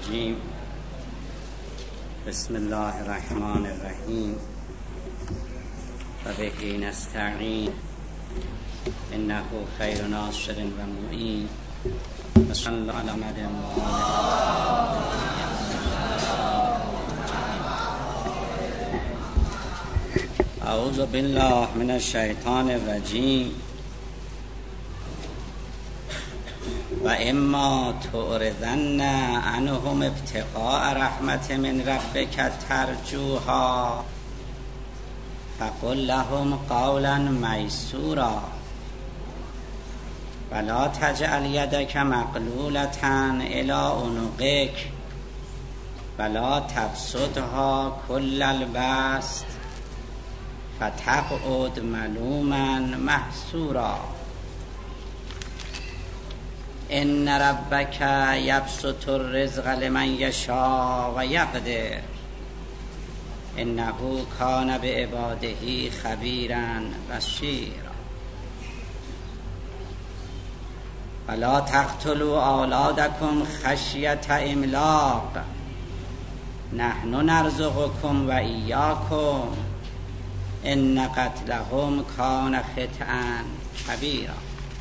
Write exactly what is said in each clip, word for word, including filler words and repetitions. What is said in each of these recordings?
الرجیم. بسم الله الرحمن الرحیم و به نستعین انه خیر ناصر و معین و صلی الله علی محمد و آله. اعوذ بالله من الشیطان الرجیم. و اما تعرضن عنهم ابتغاء رحمت من ربک ترجوها فقل لهم قولا میسورا ولا تجعل یدک مغلولة الی عنقک ولا تبسطها کل البسط فتقعد ملوما محسورا. ان ربک یبسط الرزق لمن یشاء و یقدر انه کان بعباده خبیرا بصیرا. ولا تقتلوا اولادکم خشیة املاق نحن نرزقکم و ایاکم ان قتلهم کان خطئا کبیرا.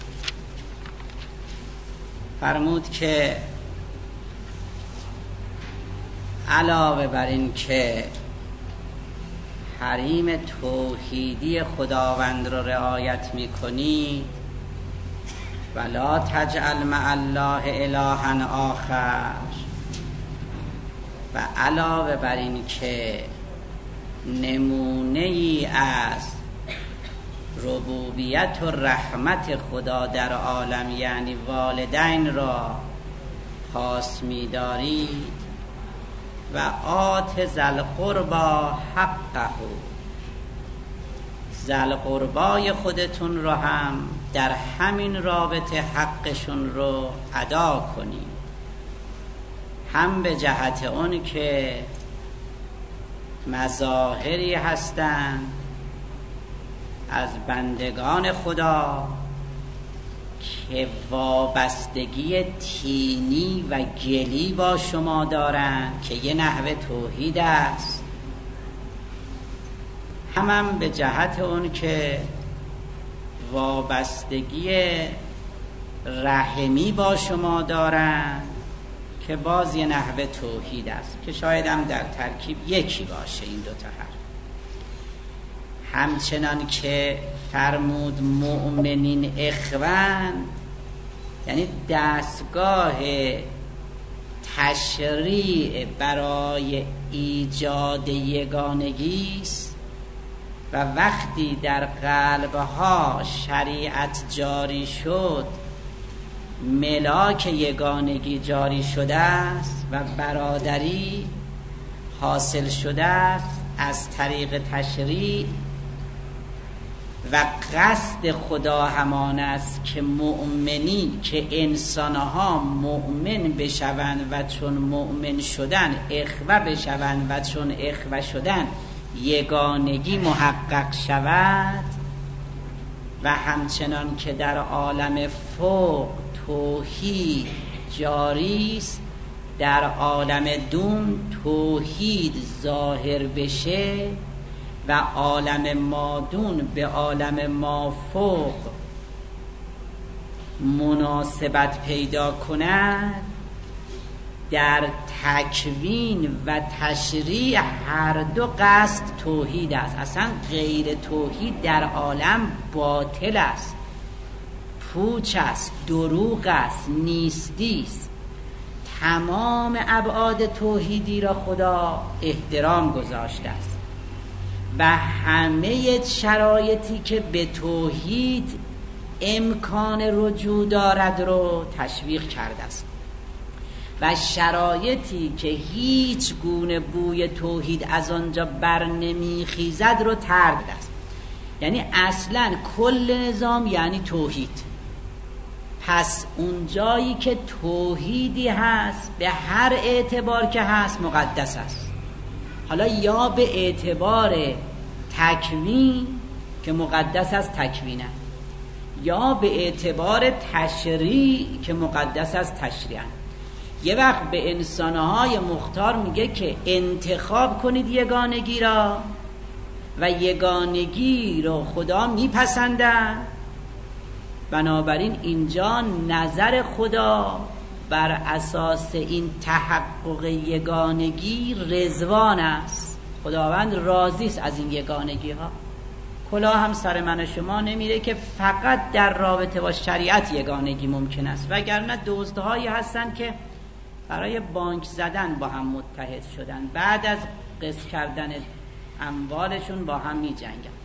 فرمود که علاوه بر این که حریم توحیدی خداوند رو رعایت میکنید ولا تجعل مع الله الها آخر، و علاوه بر این که نمونه ای از ربوبیت و رحمت خدا در عالم یعنی والدین را پاس می‌دارید و آت ذل قربا حقه، ذل قربای خودتون را هم در همین رابطه حقشون رو ادا کنید، هم به جهت اون که مظاهری هستند از بندگان خدا که وابستگی تینی و گلی با شما دارند که یه نحوه توحید است، هم, هم به جهت اون که وابستگی رحمی با شما دارند که باز یه نحوه توحید است که شاید هم در ترکیب یکی باشه این دوتا حرف. همچنان که فرمود مؤمنین اخوان، یعنی دستگاه تشریع برای ایجاد یگانگی است و وقتی در قلبها شریعت جاری شد ملاک یگانگی جاری شده است و برادری حاصل شده است از طریق تشریع و قصد خدا همان است که مؤمنی که انسانها مؤمن بشوند و چون مؤمن شدن اخوه بشوند و چون اخوه شدن یگانگی محقق شود، و همچنان که در عالم فوق توحید جاری است در عالم دون توحید ظاهر بشه و عالم مادون به عالم مافوق مناسبت پیدا کند. در تکوین و تشریع هر دو قصد توحید است، اصلا غیر توحید در عالم باطل است، پوچ است، دروغ است، نیستی است. تمام ابعاد توحیدی را خدا احترام گذاشته است و همه شرایطی که به توحید امکان رجوع دارد رو تشویق کرده است و شرایطی که هیچ گونه بوی توحید از آنجا بر نمیخیزد رو ترد است. یعنی اصلا کل نظام یعنی توحید. پس اون جایی که توحیدی هست به هر اعتبار که هست مقدس است، حالا یا به اعتبار تکوین که مقدس است تکوینه، یا به اعتبار تشریع که مقدس است تشریعا، یه وقت به انسانهای مختار میگه که انتخاب کنید یگانگی را و یگانگی رو خدا میپسنده. بنابراین اینجا نظر خدا بر اساس این تحقق یگانگی رضوان است. خداوند راضی است از این یگانگی ها. کلاه هم سر من و شما نمیره که فقط در رابطه با شریعت یگانگی ممکن است، وگرنه دزدهایی هستن که برای بانک زدن با هم متحد شدن، بعد از قسط کردن اموالشون با هم می جنگن.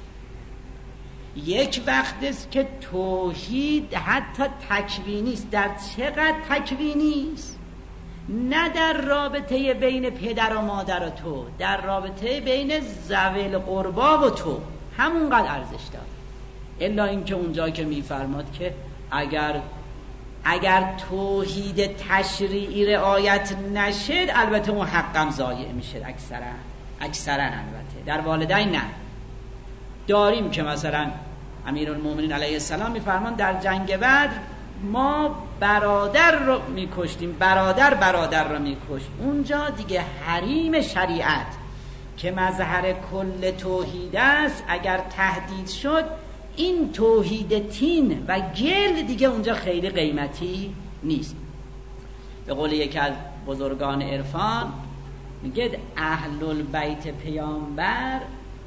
یک وقت است که توحید حتی تکوینی است. در چقدر تکوینی است؟ نه در رابطه بین پدر و مادر و تو، در رابطه بین ذوی القربا و تو همونقدر ارزش داره. الا اینکه اونجا که میفرماد که اگر اگر توحید تشریعی رعایت نشد، البته اون حقم ضایع میشه. اکثرا اکثرا البته در والدین نه. داریم که مثلا امیرالمومنین علیه السلام میفرمان در جنگ بدر ما برادر رو میکشتیم، برادر برادر رو میکشت. اونجا دیگه حریم شریعت که مظهر کل توحید است اگر تهدید شد، این توحید تین و گل دیگه اونجا خیلی قیمتی نیست. به قول یکی از بزرگان عرفان میگه اهل البیت پیامبر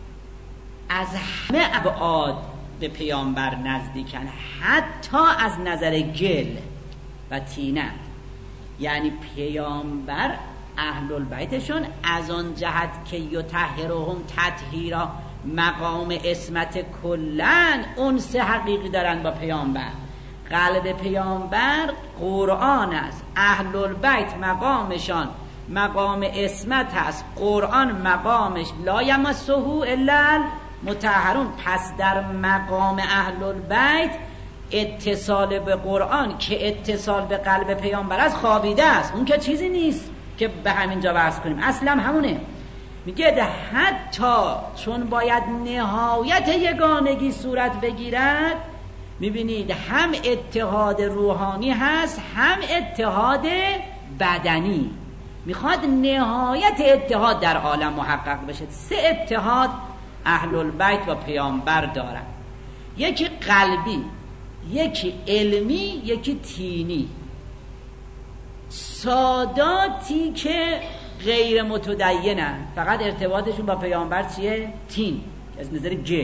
از همه ابعاد به پیامبر نزدیکن، حتی از نظر گل و تینت. یعنی پیامبر اهل البیتشون از آن جهت که یطهرهم تطهیرا مقام اسمت کلن انس حقیقی دارن با پیامبر. قلب پیامبر قرآن است، اهل البیت مقامشان مقام اسمت هست، قرآن مقامش لا یمسه الا المطهرون. پس در مقام اهل البیت اتصال به قرآن که اتصال به قلب پیامبر است خوابیده است. اون که چیزی نیست که به همینجا بحث کنیم، اصلا همونه. میگه ده حتی چون باید نهایت یگانگی صورت بگیرد، میبینید هم اتحاد روحانی هست هم اتحاد بدنی. میخواد نهایت اتحاد در عالم محقق بشه. سه اتحاد اهل البیت و پیامبر دارن، یکی قلبی، یکی علمی، یکی تینی. ساداتی که غیر متدینن فقط ارتباطشون با پیامبر چیه؟ تین، از نظر گه.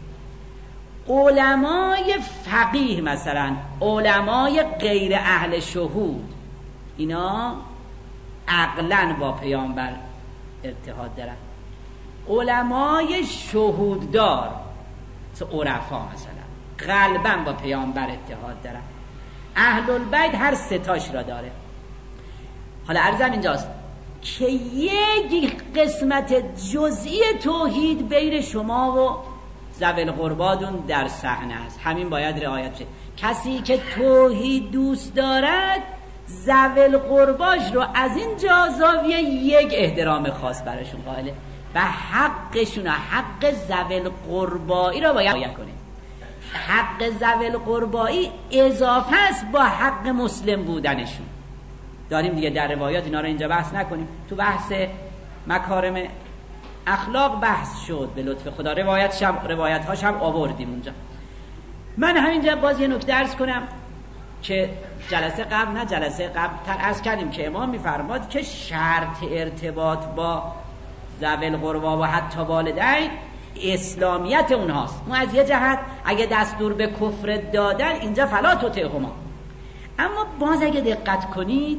علمای فقیه مثلا، علمای غیر اهل شهود، اینا عقلاً با پیامبر اتحاد دارن. علمای شهوددار مثل عرفا مثلا قلباً با پیامبر اتحاد دارن. اهل البیت هر ستاش را داره. حالا عرضم اینجاست که یک قسمت جزئی توحید بین شما و ذوی القرباتون در صحنه است. همین باید رعایت شه. کسی که توحید دوست دارد ذوی القرباش رو از این جا زاویه یک احترام خاص براشون قائله و حقشون، حق ذوی القربایی رو باید رعایت کنه. حق ذوی القربایی اضافه است با حق مسلم بودنشون. داریم دیگه در روایات، اینا رو اینجا بحث نکنیم. تو بحث مکارم اخلاق بحث شد به لطف خدا، روایت شب روایت هاش هم آوردیم اونجا. من همینجا باز یه نکته عرض کنم که جلسه قبل نه جلسه قبل تر عرض کردیم که امام میفرماد که شرط ارتباط با ذوی القربا و حتی والدین اسلامیت اونهاست. اون از یه جهت اگه دستور به کفر دادن اینجا فلا تطعهما، اما باز اگه دقت کنید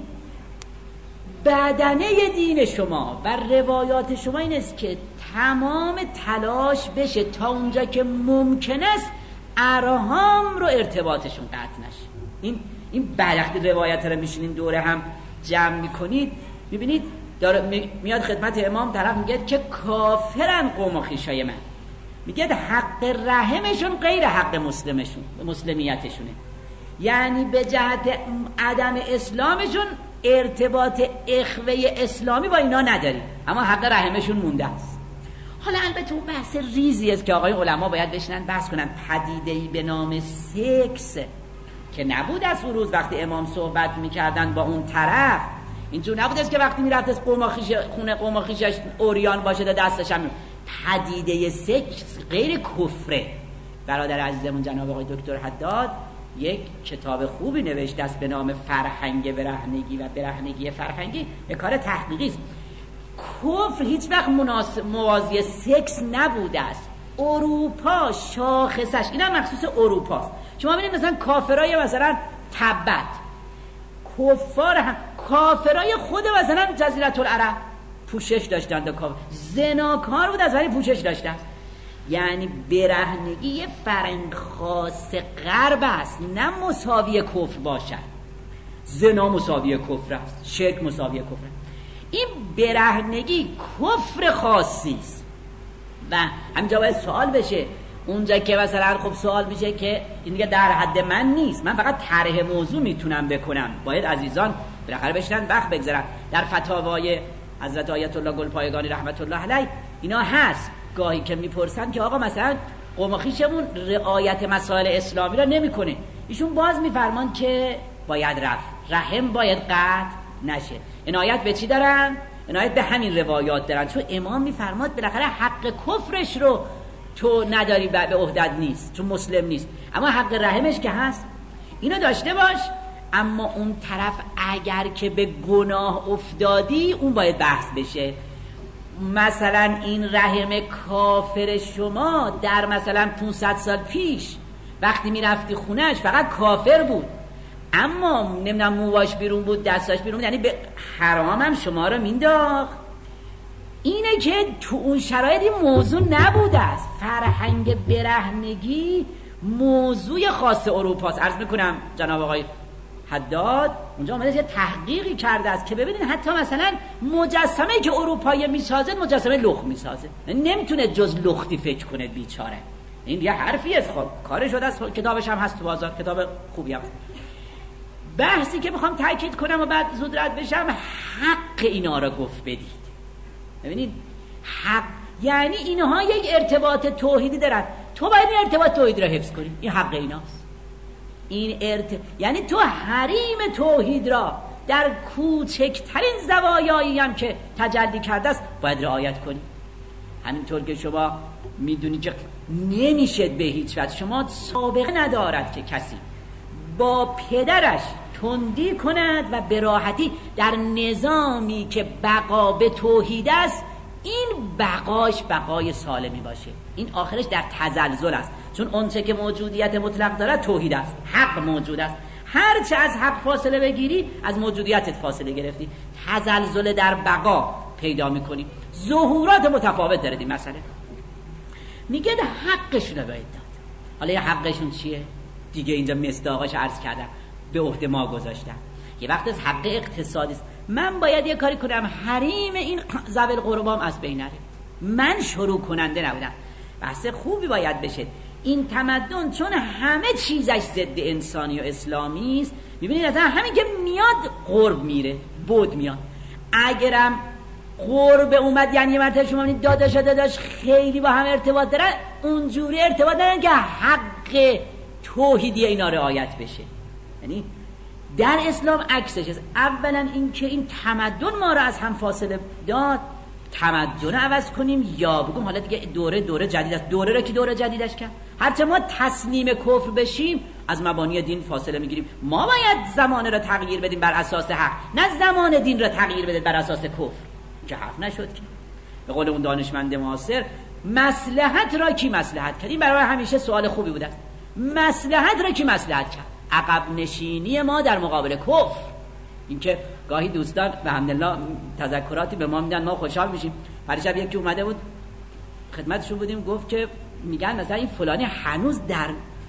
بدنه دین شما و روایات شما این است که تمام تلاش بشه تا اونجا که ممکن است ارحام رو ارتباطشون قطع نشه. این این وقتی روایت رو میشینین دوره هم جمع میکنید میبینید داره میاد خدمت امام، طرف میگه که کافرن قوم و خویشای من، میگه حق رحمشون غیر حق مسلمشون مسلمیتشونه. یعنی به جهت عدم اسلامشون ارتباط اخوه اسلامی با اینا نداری، اما حق رحمشون مونده است. حالا البته اون بحث ریزی است که آقای علما باید بشنن بحث کنن. پدیده‌ای به نام سکس که نبود از اون روز وقتی امام صحبت میکردن با اون طرف، اینجور نبوده که وقتی میرفت از قوم خویش خونه قوم خویشش اوریان باشه تا دستش هم پدیده سکس غیر کفره. برادر عزیزمون جناب آقای دکتر حداد یک کتاب خوبی نوشته است به نام فرهنگ برهنگی و برهنگی فرهنگی، به کار تحقیقی است. کفر هیچ وقت موازی سکس نبوده است. اروپا شاخصش اینا مخصوص اروپاست. شما ببینید مثلا کافرای مثلا تبت، کفار هم کافرای خود مثلا جزیره العرب پوشش داشتند، کافر زناکار بود از ولی پوشش داشتند. یعنی برهنگی یه فرهنگ خاص غرب است، نه مساوی کفر باشد. زنا مساوی کفر است، شرک مساوی کفر است. این برهنگی کفر خاصی است و همینجا باید سوال بشه. اونجا که مثلا خب سوال میشه که این دیگه در حد من نیست، من فقط طرح موضوع میتونم بکنم، باید عزیزان بالاخره بشنن وقت بگذارن. در فتاوای حضرت آیت الله گلپایگانی رحمت الله علیه اینا هست، گاهی که میپرسن که آقا مثلا قوم خویشمون رعایت مسائل اسلامی را نمیکنه، ایشون باز میفرمان که باید رفت، رحم باید قطع نشه. عنایت به چی دارن؟ عنایت به همین روایات دارن، چون امام میفرماد بالاخره حق کفرش رو تو نداری، به عهدت نیست، چون مسلم نیست، اما حق رحمش که هست اینو داشته باش. اما اون طرف اگر که به گناه افتادی اون باید بحث بشه. مثلا این رحم کافر شما در مثلا پانصد سال پیش وقتی میرفتی خونش فقط کافر بود، اما نمیدونم موهاش بیرون بود، دستاش بیرون بود، یعنی به حرام هم شما رو مینداخت. اینه که تو اون شرایطی موضوع نبوده است. فرهنگ برهنگی موضوع خاص اروپاست. عرض میکنم جناب آقای حداد اونجا آمده یه تحقیقی کرده است که ببینید حتی مثلا مجسمه که اروپایی میسازه مجسمه لخت میسازه، نمیتونه جز لختی فکر کنه بیچاره. این یه حرفی است، خب کارش شده است، کتابش هم هست تو بازار، کتاب خوبی هم. بحثی که میخوام تاکید کنم و بعد زود رد بشم، حق اینا رو گفت بدید. ببینید حق یعنی اینها یک ارتباط توحیدی دارن، تو باید این ارتباط توحیدی رو حفظ کنی، این حق ایناست. این ارت... یعنی تو حریم توحید را در کوچکترین زوایایی هم که تجلی کرده است باید رعایت کنی. همینطور که شما میدونی که نمیشه به هیچ وجه، شما سابقه ندارد که کسی با پدرش تندی کند و به راحتی در نظامی که بقا به توحید است این بقاش بقای سالمی باشه. این آخرش در تزلزل است، چون اونچه که موجودیت مطلق دارد توحید است، حق موجود است. هرچه از حق فاصله بگیری از موجودیتت فاصله گرفتی، تزلزل در بقا پیدا میکنی. ظهورات متفاوت داره این مسئله. میگه حقشون رو باید داد. حالا یه حقشون چیه؟ دیگه اینجا مصداقاش عرض کردم، به عهده ما گذاشتم. یه وقت از حق اقتصادی است، من باید یه کاری کنم حریم این ذوی القربام از بین نره. من شروع کننده نبودم. بحث خوبی باید بشه. این تمدن چون همه چیزش ضد انسانی و اسلامی است، میبینید اصلا همین که میاد قرب میره، بود میاد. اگرم قرب اومد یعنی یه مرتبه شما میبینید داداش داداش خیلی با هم ارتباط دارن، اونجوری ارتباط دارن که حق توحیدی اینا رعایت بشه. یعنی در اسلام عکسش است. اولا این که این تمدن ما را از هم فاصله داد، تمدن عوض کنیم یا بگم حالا دیگه دوره دوره جدید است. دوره را که دوره جدیدش کرد، هرچه ما تسلیم کفر بشیم از مبانی دین فاصله میگیریم. ما باید زمانه را تغییر بدیم بر اساس حق، نه زمان دین را تغییر بدید بر اساس کفر، که حرف نشد. که به قول اون دانشمند معاصر، مصلحت را کی مصلحت کرد؟ این برای همیشه سوال خوبی بوده است. مصلحت را کی مصلحت کرد؟ عقب نشینی ما در مقابل کفر. اینکه گاهی دوستان به الحمدلله تذکراتی به ما میدن، ما خوشحال میشیم. پریشب یکی اومده بود خدمتشون بودیم، گفت که میگن مثلا این فلانی هنوز در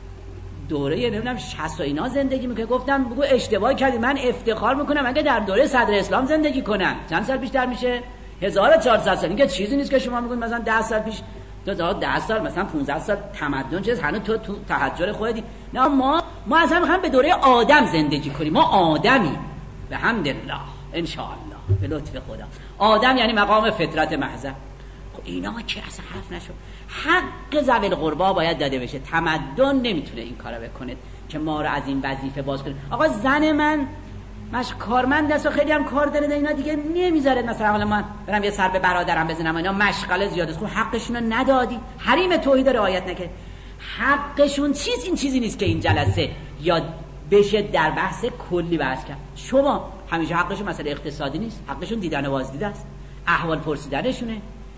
دوره نمیدونم شصت و اینا زندگی میکنه. گفتم بگو اشتباه کردی، من افتخار میکنم اگه در دوره صدر اسلام زندگی کنم. چند سال بیشتر میشه؟ هزار و چهارصد سال. این که چیزی نیست که شما میگید مثلا ده سال پیش، تو ده سال مثلا پانزده سال تمدن چیز هنوز تو تو تحجر خودی. نه ما ما اصلا میخوایم به دوره آدم زندگی کنیم. ما آدمی به حمدالله ان شاء الله به لطف خدا. آدم یعنی مقام فطرت محض. خب اینا که اصلا حرف نشد. حق ذوی القربا باید داده بشه. تمدن نمیتونه این کارو بکنه که ما رو از این وظیفه باز کنه. آقا زن من مش کارمند است و خیلی هم کار داره، اینا دیگه نمیذاره مثلا حالا من برم یه سر به برادرم بزنم، اینا مشغله زیاد است. خب حقشون رو ندادی، حریم توحید رعایت نکرد. حقشون چیز این چیزی نیست که این جلسه یاد بشه در بحث کلی بحث کرد. شما همیشه حقشون مسئله اقتصادی نیست، حقشون دیدن و بازدیده است، احوال پرسیدنشونه،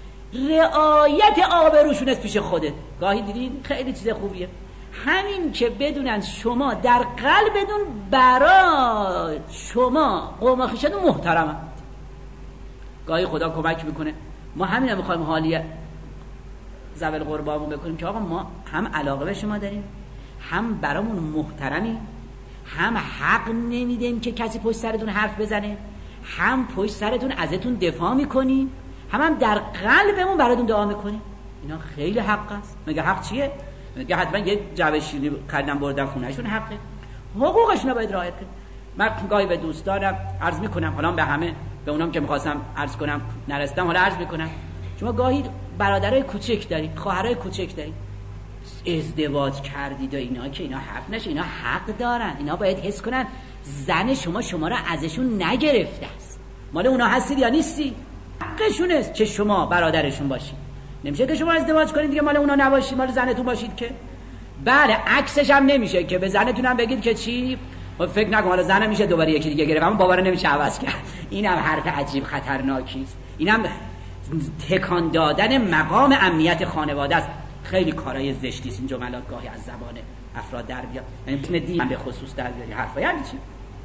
رعایت آبروشون است پیش خودت. گاهی دیدین خیلی چیز خوبیه همین که بدونن شما در قلبتون برای شما قوم و خویشتون محترمند. گاهی خدا کمک میکنه ما همین هم میخوایم حالی ذوی القربامون بکنیم که آقا ما هم علاقه به شما داریم، هم برامون محترمی، هم حق نمیدیم که کسی پشت سرتون حرف بزنه، هم پشت سرتون ازتون دفاع میکنیم، هم هم در قلبمون براتون دعا میکنیم. اینا خیلی حق است. مگه حق چیه؟ مگه حتما یه جعبه شیرینی خریدن بردن خونهشون حقه؟ حقوقشون رو باید رعایت کنیم. من گاهی به دوستانم عرض میکنم، حالا به همه به اونام که میخواستم عرض کنم نرسیدم، حالا عرض میکنم شما گاهی برادرای کوچک دارید، خواهرای کوچک دارید، ازدواج کردید و اینا که اینا حق نشه، اینا حق دارن، اینا باید حس کنن زن شما شما را ازشون نگرفته است. مال اونا هستید یا نیستی؟ حقشون است که شما برادرشون باشید. نمیشه که شما ازدواج کنید دیگه مال اونا نباشید، مال زنتون باشید که. بله عکسش هم نمیشه که به زنتون هم بگید که چی، فکر نکن حالا زنم میشه دوباره یکی دیگه گرفت، اما باور نمیشه عوض کرد. اینم حرف عجیب خطرناکی است. اینم تکان دادن مقام امنیت خانواده است. خیلی کارهای زشتی است این جملات گاهی از زبان افراد در بیاد، یعنی میتونه دین به خصوص در بیاد حرفا. یعنی چی؟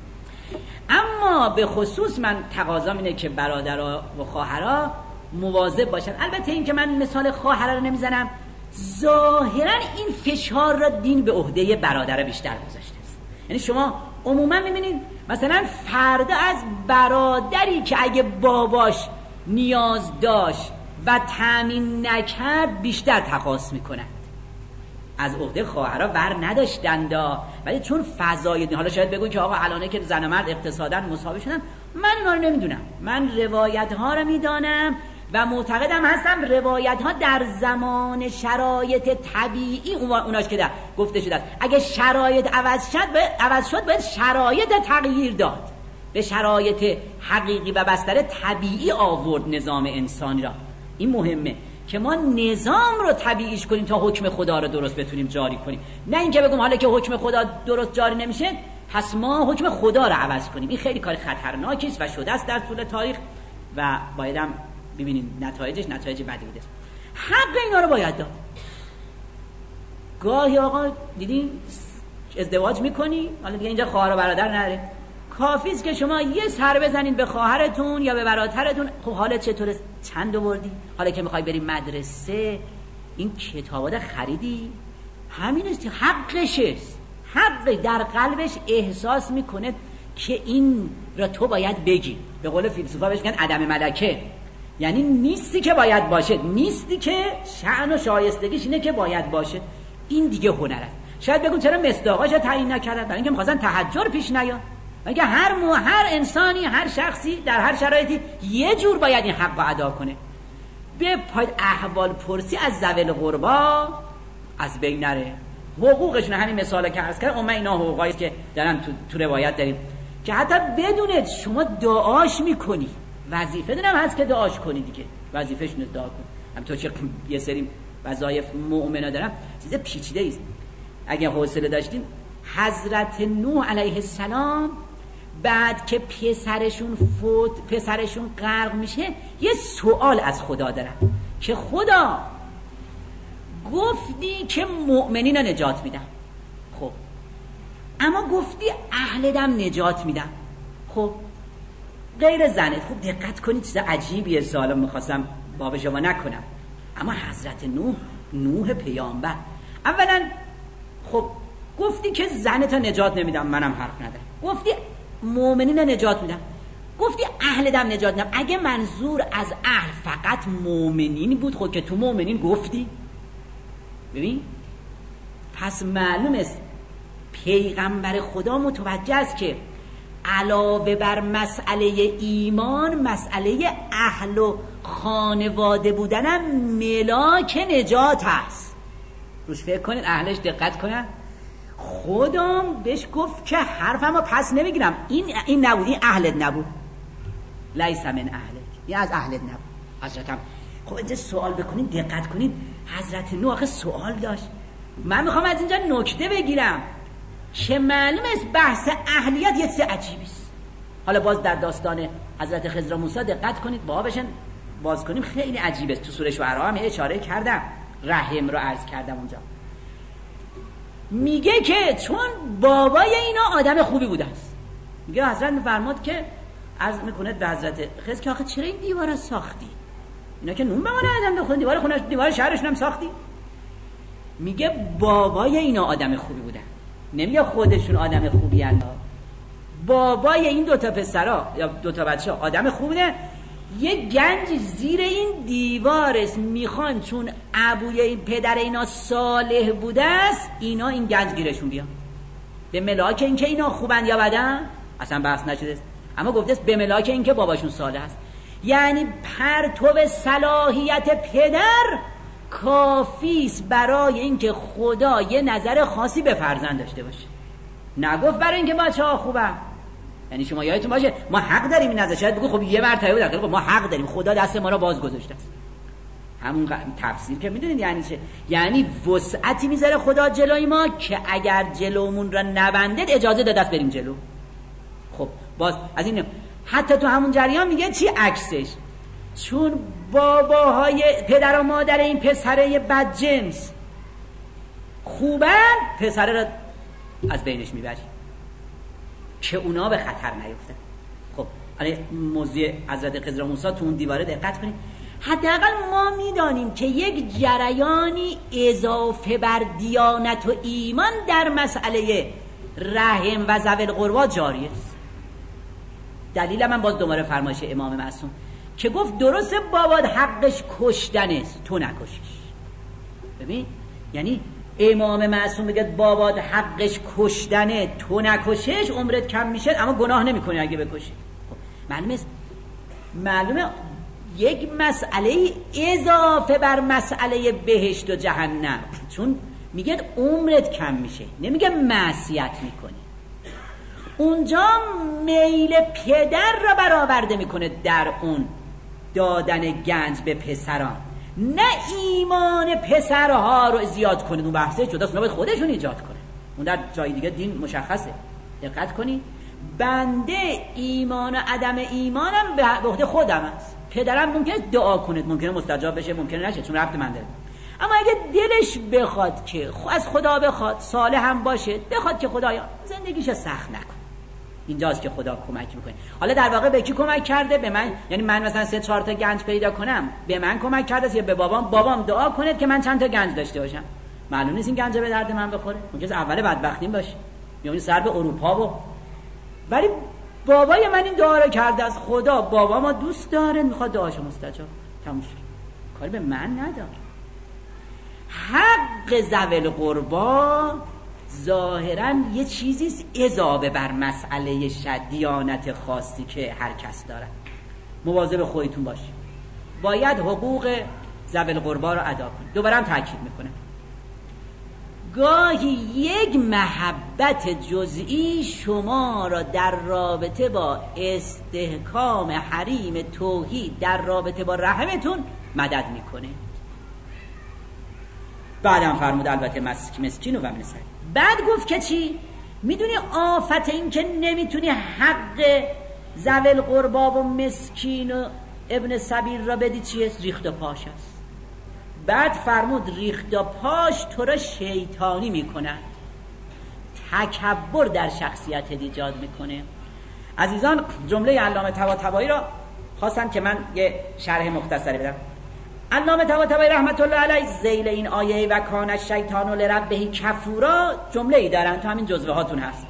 اما به خصوص من تقاضام اینه که برادرها و خواهرها مواظب باشن. البته این که من مثال خواهرها رو نمیزنم، ظاهرا این فشار را دین به عهده برادر بیشتر گذاشته است. یعنی شما عموما میبینید مثلا فردا از برادری که اگه باباش نیاز داشت و تامین نکرد بیشتر تقاضا میکنند. از عهده خواهرها بر نداشتند، ولی چون فضای دین، حالا شاید بگو که آقا الانه که زن و مرد اقتصاداً مساوی شدن، من اینا رو نمیدونم، من روایت ها رو میدانم و معتقدم هستم روایت ها در زمان شرایط طبیعی اوناش که در گفته شده است. اگه شرایط عوض شد باید عوض شد باید شرایط تغییر داد، به شرایط حقیقی و بستر طبیعی آورد نظام انسانی را. این مهمه که ما نظام رو طبیعیش کنیم تا حکم خدا رو درست بتونیم جاری کنیم، نه اینکه بگم حالا که حکم خدا درست جاری نمیشه پس ما حکم خدا رو عوض کنیم. این خیلی کار خطرناکی است و شده است در طول تاریخ و بایدم ببینید نتایجش نتایج بدی بوده. حق اینا رو باید داد. گاهی آقا دیدین ازدواج میکنی، حالا دیگه اینجا خواهر و برادر نداره، کافی است که شما یه سر بزنید به خواهرتون یا به برادرتون، خب حالت چطوره؟ چند آوردی؟ حالا که میخوای بری مدرسه این کتابا خریدی؟ همین است، حقش است. حق در قلبش احساس میکنه که این را تو باید بگی. به قول فیلسوفا بهش میگن عدم ملکه، یعنی نیستی که باید باشه، نیستی که شأن و شایستگیش اینه که باید باشه. این دیگه هنر است. شاید بگو چرا مصداقاشو تعیین نکردن؟ برای اینکه می‌خواستن تحجر پیش نیاد. مگه هر مو هر انسانی هر شخصی در هر شرایطی یه جور باید این حق رو ادا کنه. به پای احوال پرسی از ذوی القربا از بین نره. حقوقشون همین مثالا که عرض کردم، اما اینا حقوقایی که دارن تو, تو روایت داریم که حتی بدونید شما دعاش میکنی، وظیفه دارم هست که دعاش کنی دیگه، وظیفه‌شون دعا کن. همونطور که یه سری وظایف مؤمنا دارن چیز پیچیده است. اگه حوصله داشتین حضرت نوح علیه السلام بعد که پسرشون فوت پسرشون غرق میشه یه سوال از خدا دارن که خدا گفتی که مؤمنین رو نجات میدم، خب اما گفتی اهل دم نجات میدم، خب غیر زنت. خب دقت کنید چیز عجیبیه، سوالو میخواستم باب شما نکنم، اما حضرت نوح نوح پیامبر اولا خب گفتی که زنت نجات نمیدم، منم حرف ندارم، گفتی مؤمنین نجات میدم، گفتی اهل دم نجات میدم. اگه منظور از اهل فقط مؤمنین بود خود که تو مؤمنین گفتی، ببین پس معلوم است پیغمبر خدا متوجه است که علاوه بر مسئله ایمان مسئله اهل و خانواده بودنم ملاک نجات هست. روش فکر کنید، اهلش دقت کنن. خودم بهش گفت که حرفمو پس نمیگیرم. این این نبود، این اهلت نبود. لیس من اهلک، این از اهلت نبود. حضرتم خب اینجا سوال بکنید، دقت کنید. حضرت نوح آخه سوال داشت. من میخوام از اینجا نکته بگیرم که معلوم است بحث اهلیت یه چیز عجیبی است. حالا باز در داستان حضرت خضر و موسی دقت کنید، با بشن باز کنیم، خیلی عجیبه. تو سوره شعرا هم اشاره کردم، رحم رو عرض کردم اونجا. میگه که چون بابای اینا آدم خوبی بوده است، میگه حضرت فرمود که عرض میکنه به حضرت خضر که آخه چرا این دیوار رو ساختی؟ اینا که نون به ما ندادن بخورن، دیوار خونش دیوار شهرشون هم ساختی؟ میگه بابای اینا آدم خوبی بودن، نمیگه خودشون آدم خوبی هستن. بابای این دوتا پسرا یا دوتا بچه آدم خوبه. یه گنج زیر این دیوار است، میخوان چون ابوی این پدر اینا صالح بوده است اینا این گنج گیرشون بیان. به ملاک این که اینا خوبن یا بدن اصلا بحث نشده است، اما گفته است به ملاک این که باباشون صالح است. یعنی پرتو صلاحیت پدر کافی است برای اینکه خدا یه نظر خاصی به فرزند داشته باشه. نگفت برای اینکه بچه‌ها خوبن. یعنی شما یادتون باشه ما حق داریم این نظر. شاید بگو خب یه مرتبه بود، خب ما حق داریم، خدا دست ما رو باز گذاشته است. همون تفسیر که میدونید یعنی چه؟ یعنی وسعتی میذاره خدا جلوی ما که اگر جلومون را نبندید اجازه داده است بریم جلو. خب باز از این حتی تو همون جریان میگه چی عکسش، چون باباهای پدر و مادر این پسره بدجنس خوبن، پسره را از بینش میبری که اونا به خطر نیفتن. خب حالا موضوع حضرت خضر و موسی تو اون دیواره دقت کنید. حداقل ما میدانیم که یک جریانی اضافه بر دیانت و ایمان در مسئله رحم و ذوی القربی جاری است. دلیل من باز دوباره فرمایش امام معصوم که گفت درسته بابات حقش کشتن است، تو نکشش. ببین یعنی امام معصوم میگه بابات حقش کشتنه، تو نکشش، عمرت کم میشه اما گناه نمیکنی اگه بکشی. معلومه معلومه یک مسئله اضافه بر مسئله بهشت و جهنم، چون میگه عمرت کم میشه، نمیگه معصیت میکنی. اونجا میل پدر را برآورده میکنه در اون دادن گنج به پسران، نه ایمان پسرها رو زیاد کنه. اون بحثه جداست، اونا باید خودشون ایجاد کنه، اون در جای دیگه دین مشخصه. دقت کنی بنده ایمان و عدم ایمانم به عهده خودم است. پدرم ممکنه دعا کنه، ممکنه مستجاب بشه، ممکنه نشه، چون ربط من داره. اما اگه دلش بخواد که از خدا بخواد صالح هم باشه، بخواد که خدایا زندگیش سخت نکن، اینجاست که خدا کمک میکنه. حالا در واقع به کی کمک کرده؟ به من. یعنی من مثلا سه چهار تا گنج پیدا کنم به من کمک کرده یا به بابام؟ بابام دعا کنه که من چند تا گنج داشته باشم. معلوم نیست این گنج به درد من بخوره، ممکنه اول بدبختیم باشه، یعنی سر به اروپا و ولی بابای من این دعا رو کرده از خدا، بابا ما دوست داره، میخواد دعاشو مستجاب. تموم شد، کاری به من نداره. حق ذوی القربی ظاهراً یه چیزیست اضافه بر مسئله شد دیانت خاصی که هر کس داره. مواظب خودتون باشید، باید حقوق ذوی القربی رو ادا کنید. دوباره هم تاکید میکنم گاهی یک محبت جزئی شما را در رابطه با استحکام حریم توحید در رابطه با رحمتون مدد میکنه. بعدم فرمود البته مسکین و ابن سبیل. بعد گفت که چی؟ میدونی آفت این که نمیتونی حق ذوی القربی و مسکین و ابن سبیل را بدی چیست؟ ریخت و پاش است. بعد فرمود ریخت و پاش تو را شیطانی میکنند، تکبر در شخصیت ایجاد میکنه. عزیزان جمله علامه طباطبایی را خواستم که من یه شرح مختصری بدم. علامه طباطبایی رحمت الله علیه ذیل این آیه و کان الشیطان لربه کفورا جمله ای دارن، تو همین جزوه هاتون هست.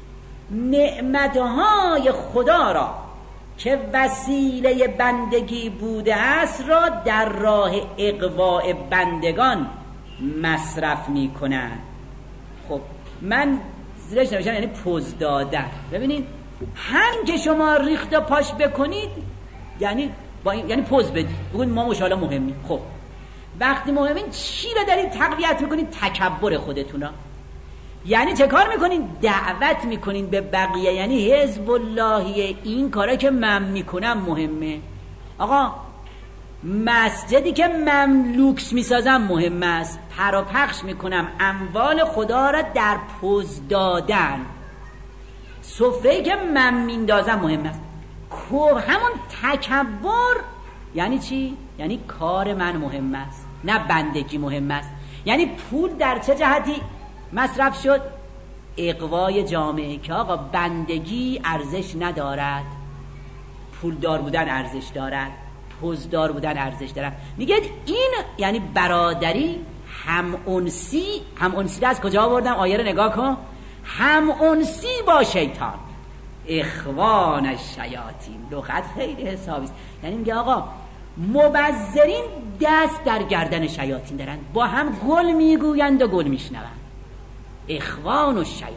نعمتهای خدا را که وسیله بندگی بوده است را در راه اغواء بندگان مصرف می کنن. خب من زیرش نوشتم یعنی پوز دادن. ببینید هم که شما ریخت و پاش بکنید یعنی با این یعنی پوز بدید، بگید ما مشاله مهمیم. خب وقتی مهمین چی را دارید تقویت میکنید؟ تکبر خودتون را. یعنی چه کار میکنین؟ دعوت میکنین به بقیه، یعنی حزب اللهیه. این کارا که من میکنم مهمه. آقا مسجدی که من لوکس میسازم مهم است، پراپخش میکنم اموال خدا را در پوز دادن. سفره‌ای که من میندازم مهم است. همون تکبر یعنی چی؟ یعنی کار من مهم است، نه بندگی مهم است. یعنی پول در چه جهتی مصرف شد؟ اقوای جامعه، که آقا بندگی ارزش ندارد، پولدار بودن ارزش دارد، پوزدار بودن ارزش دارد. میگه این یعنی برادری، هم انسی. هم انسی از کجا آوردم؟ آیه رو نگاه کن. هم انسی با شیطان، اخوان الشیاطین. لغت خیلی حسابی است. یعنی میگه آقا مبذرین دست در گردن شیاطین دارن، با هم گل میگویند و گل میشنوند. اخوان الشیاطین.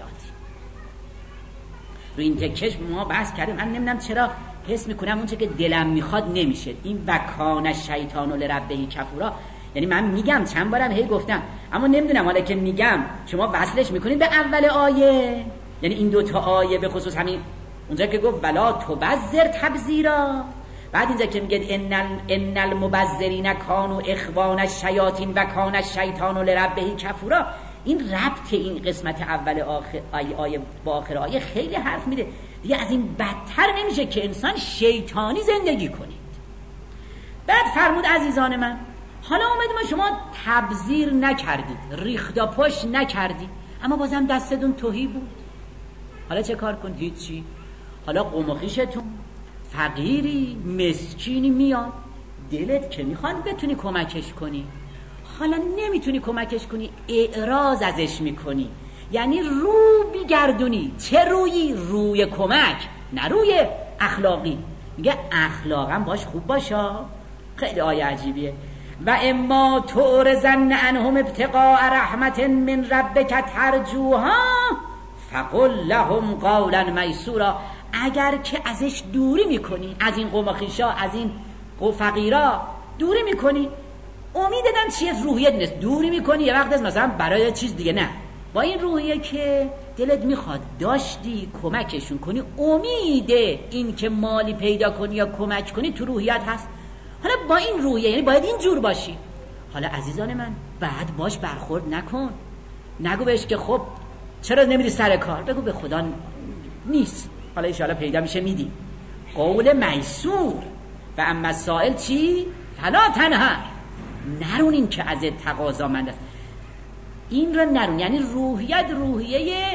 رو این تکش ما بحث کردیم. من نمیدونم چرا حس میکنم اون چه که دلم میخواد نمیشه. این وکان الشیطان لربه کفورا، یعنی من میگم چند بارم هی گفتم، اما نمیدونم حالا که میگم شما وصلش میکنید به اول آیه. یعنی این دوتا آیه به خصوص همین اونجا که گفت ولا تبذر تبذیرا، بعد اینجا که میگه ان ان المبذرین کانوا اخوان الشیاطین و کان الشیطان لربه کفورا، این ربط این قسمت اول آخر آیه, آیه با آخر آیه خیلی حرف میده دیگه. از این بدتر نمیشه که انسان شیطانی زندگی کنید. بعد فرمود عزیزان من، حالا اومدیم شما تبذیر نکردید، ریخت و پشت نکردید، اما بازم دستتون تهی بود. حالا چه کار کنید؟ چی؟ حالا قوم و خویشتون فقیری مسکینی میاد، دلت که میخواد بتونی کمکش کنی، حالا نمیتونی کمکش کنی، اعراض ازش میکنی، یعنی رو بیگردونی. چه رویی؟ روی کمک، نه روی اخلاقی. میگه اخلاقا باش خوب باشا. خیلی آیه عجیبیه. و اما تعرضن عنهم ابتغاء رحمت من ربک ترجوها فقل لهم قولا میسورا. اگر که ازش دوری میکنی، از این قوم خویشا، از این فقیرا دوری میکنی، امید دادن چیه؟ روحیت نیست. دوری میکنی یه وقت از مثلا برای چیز دیگه، نه، با این روحیه که دلت میخواد داشتی کمکشون کنی، امید این که مالی پیدا کنی یا کمک کنی تو روحیت هست. حالا با این روحیه یعنی باید این جور باشی. حالا عزیزان من بعد باش برخورد نکن، نگو بهش که خب چرا نمیری سر کار، بگو به خدا نیست، حالا انشاءالله پیدا میشه میدی. قول میسور. و اما سائل چی؟ فلا تنهر. نرون این که از تقاضا مند است، این را نرون. یعنی روحیت روحیه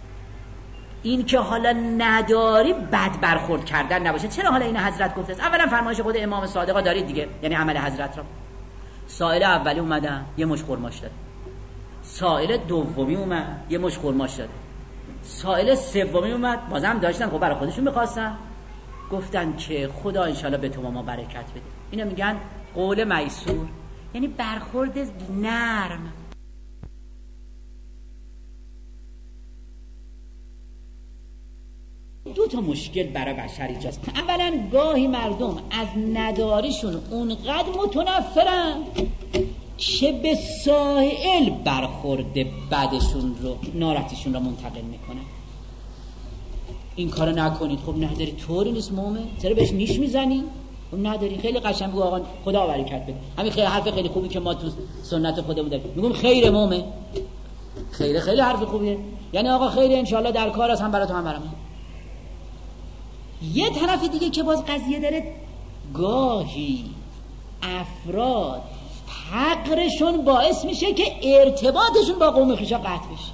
این که حالا نداری بد برخورد کردن نباشه. چرا حالا این حضرت گفته است؟ اولا فرمایش خود امام صادقا دارید دیگه، یعنی عمل حضرت را. سائل اولی اومدن یه مش خرماش داد، سائل دومی اومد یه مش خرماش داد، سائل سومی اومد بازم داشتن، خب برای خودشون می‌خواستن، گفتن که خدا انشالله به تو ما برکت بده. اینا میگن قول میسور، یعنی برخورد نرم. دو تا مشکل برای بشر ایجاست. اولا گاهی مردم از نداریشون اونقدر متنفرن که به سائل برخورد بدشون رو، ناراحتیشون رو منتقل میکنن. این کارو نکنید. خب نداری، طوری نیست مومه، چرا بهش نیش میزنی؟ خب نداری. خیلی قشنگ بگو آقا خدا برکت بده. همین خیلی حرف خیلی خوبی که ما تو سنت خودمون داریم، میگم خیر مومه، خیلی خیلی حرف خوبیه، یعنی آقا خیر انشالله در کار است، هم برای تو هم برای من. یه طرف دیگه که باز قضیه داره، گاهی افراد فقرشون باعث میشه که ارتباطشون با قوم خویشا قطع بشه.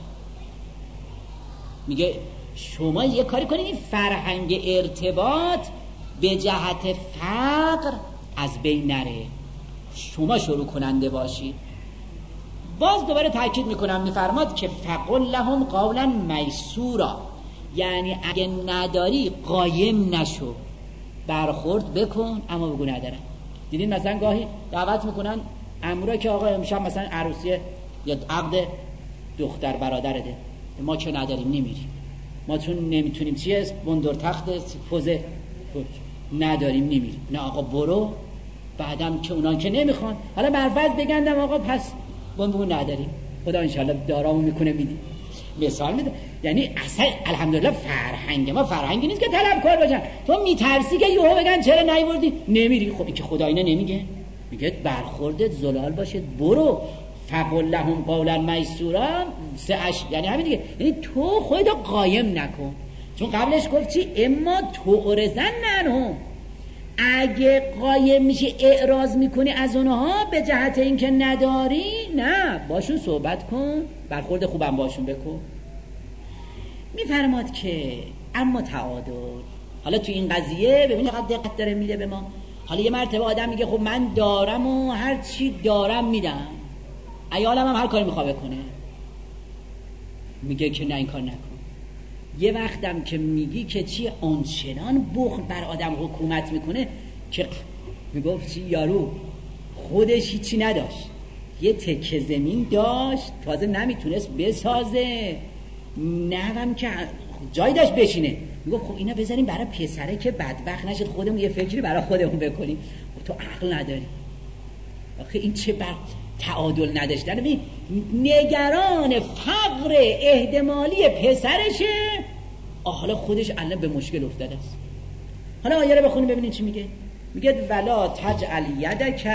میگه شما یه کاری کنید این فرهنگ ارتباط به جهت فقر از بین نره، شما شروع کننده باشید. باز دوباره تاکید میکنم، میفرماد که فقل لهم قولا میسورا، یعنی اگه نداری قایم نشو، برخورد بکن اما بگو ندارم. دیدین مثلا گاهی دعوت میکنن امورا که آقا امشب مثلا عروسیه یا عقد دختر برادرته، ما که نداریم نمیریم، ما چون نمیتونیم چیه بندر تخت فوزه نداریم نمیریم. نه آقا برو، بعدم که اونان که نمیخوان حالا برفض بگندم آقا پس بگو نداریم، خدا انشالله دارامو میکنه میدیم. مثال میده. یعنی اصلا الحمدلله فرهنگ ما فرهنگی نیست که طلبکار باشن. تو میترسی که یهو بگن چرا نیوردی نمیری. خب این که خدا اینو نمیگه، میگه برخوردت زلال باشه برو فقل لهم قولا میسورا سه اش، یعنی همین دیگه. یعنی تو خودت قایم نکن، چون قبلش گفت چی؟ اما تعرضن عنهم، اگه قایم میشی اعراض میکنی از اونها به جهت اینکه نداری، نه باشون صحبت کن، برخورد خوبم باشون بکن. میفرماد که اما تعادل، حالا تو این قضیه ببینید چقدر دقت داره میده به ما. حالا یه مرتبه آدم میگه خب من دارم و هر چی دارم میدم، عیالم هم هر کاری میخواد بکنه، میگه که نه این کار نکن. یه وقتم که میگی که چی آنچنان بخل بر آدم حکومت میکنه که میگفت چی یارو خودش هیچی نداشت، یه تکه زمین داشت تازه نمیتونست بسازه، نهم که جایی داشت بشینه، میگفت خب اینا بذاریم برای پسره که بدبخت نشد، خودمون یه فکری برای خودمون بکنیم. تو عقل نداری آخه این چه بر تعادل نداشتن. ببین نگران فقر احتمالی پسرشه، حالا خودش الان به مشکل افتاده است. حالا آیه رو بخونیم ببینید چی میگه. میگه ولا تجعل یدک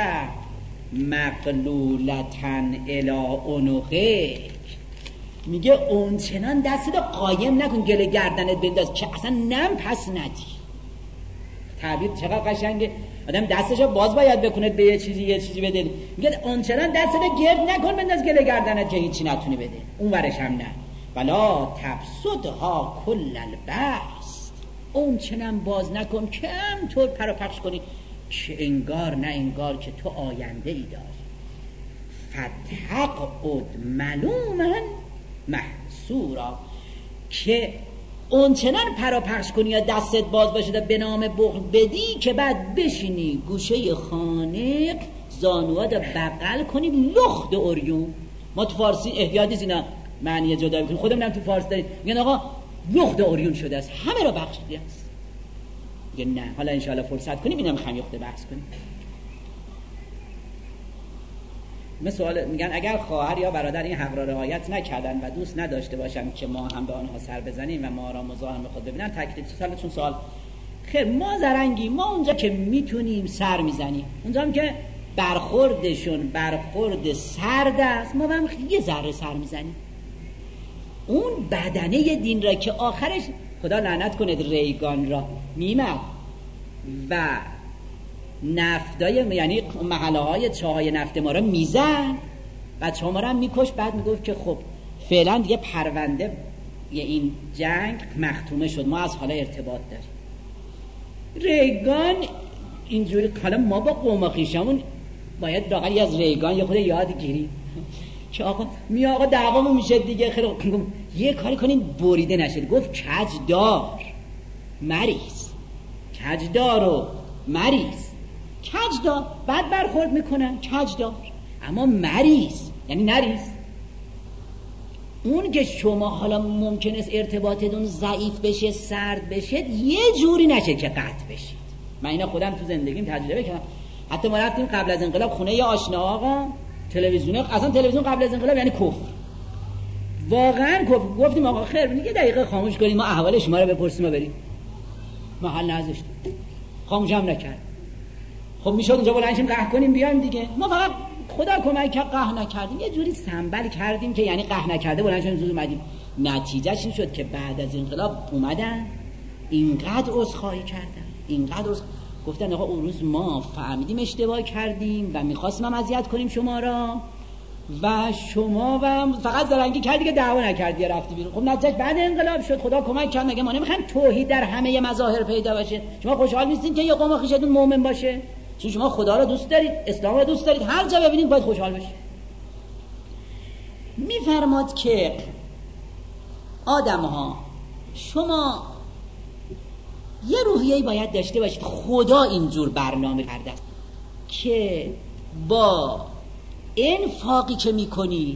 مغلولتن الی عنقک، میگه اون چنان دستت قایم نکن گله گردنت بنداز که اصلا نم پس ندی. تعبیر چقدر قشنگه، آدم دستشو باز باید بکنه به یه چیزی یه چیزی بده. میگه اون چنان دستت گرد نکن بنداز گله گردنت که هیچی نتونی بده، اون ورش هم نه. ولا تبسطها کل البسط، اون چنان باز نکن کم طور پر و پخش کنی که انگار نه انگار که تو آینده ای داری. فتقعد ملوما محسورا، که اون چنان پر و پخش کنی یا دستت باز باشه به نام بخل بدی که بعد بشینی گوشه خانه زانوات بغل کنی لخت اوریون. ما تو فارسی احتیاطی اینا معنی جدا بکنیم، خودمون هم تو فارسی داریم میگن آقا لخت اوریون شده است، همه را بخشیده است. میگه نه، حالا انشاءالله فرصت کنیم اینا خمیخته بحث کنیم. مثل سوال میگن اگر خواهر یا برادر این حق را رعایت نکردن و دوست نداشته باشن که ما هم به آنها سر بزنیم و ما را مزاحم خود ببینن، تکلیف سالتون سوال خیر ما زرنگی، ما اونجا که میتونیم سر میزنیم، اونجا هم که برخوردشون برخورد سرد است ما هم یه ذره سر میزنیم. اون بدنه دین را که آخرش خدا لعنت کنه ریگان را میمد و نفتای یعنی محله های چاهای نفت ما را میزن بچه ها ما را میکش، بعد میگفت که خب فعلا دیگه پرونده یه این جنگ مختومه شد، ما از حالا ارتباط داریم. ریگان اینجوری، حالا ما با قوم خویشمون باید داخلی از ریگان یه خود یاد گیری که آقا می آقا دعوامون میشه دیگه، خیلی یه کاری کنین بریده نشه. گفت کجدار مریض، کجدار و مریض، کجدار بعد برخورد میکنن کجدار، اما مریض یعنی نریض. اون که شما حالا ممکن است ارتباطتون ضعیف بشه سرد بشه، یه جوری نشه که قطع بشید. من اینا خودم تو زندگیم تجربه کردم. حتی ما رفتیم قبل از انقلاب خونه یه آشنا آقا، تلویزیون، اصلا تلویزیون قبل از انقلاب یعنی کفر، واقعا کفر. گفتیم آقا خیر یه دقیقه خاموش کنید ما احوال شما رو بپرسیم و بریم. محل نذاشتیم، خاموش هم نکرد. خب میشد اونجا بلند شیم قهر کنیم بیایم دیگه، ما فقط خدا کمک کرد قهر نکردیم، یه جوری سنبل کردیم که یعنی قهر نکرده بلند شیم زود اومدیم. نتیجهش این شد که بعد از انقلاب اومدن اینقدر عذرخواهی کردن، اینقدر عذر گفتن آقا اون روز ما فهمیدیم اشتباه کردیم و می‌خواستیم هم اذیت کنیم شما را و شما و فقط زرنگی کردی که دعوا نکردی رفتی بیرون. خب نتیجه بعد انقلاب شد، خدا کمک کرد. مگه ما نمیخوایم توحید در همه مظاهر پیدا باشه؟ شما خوشحال نیستین که یه قوم خویشتون مؤمن باشه؟ چون شما خدا رو دوست دارید، اسلام رو دوست دارید، هر جا ببینید باید خوشحال باشید. میفرماد که آدم ها شما یه روحیه‌ای باید داشته باشید. خدا اینجور برنامه کرده است که با انفاقی که میکنید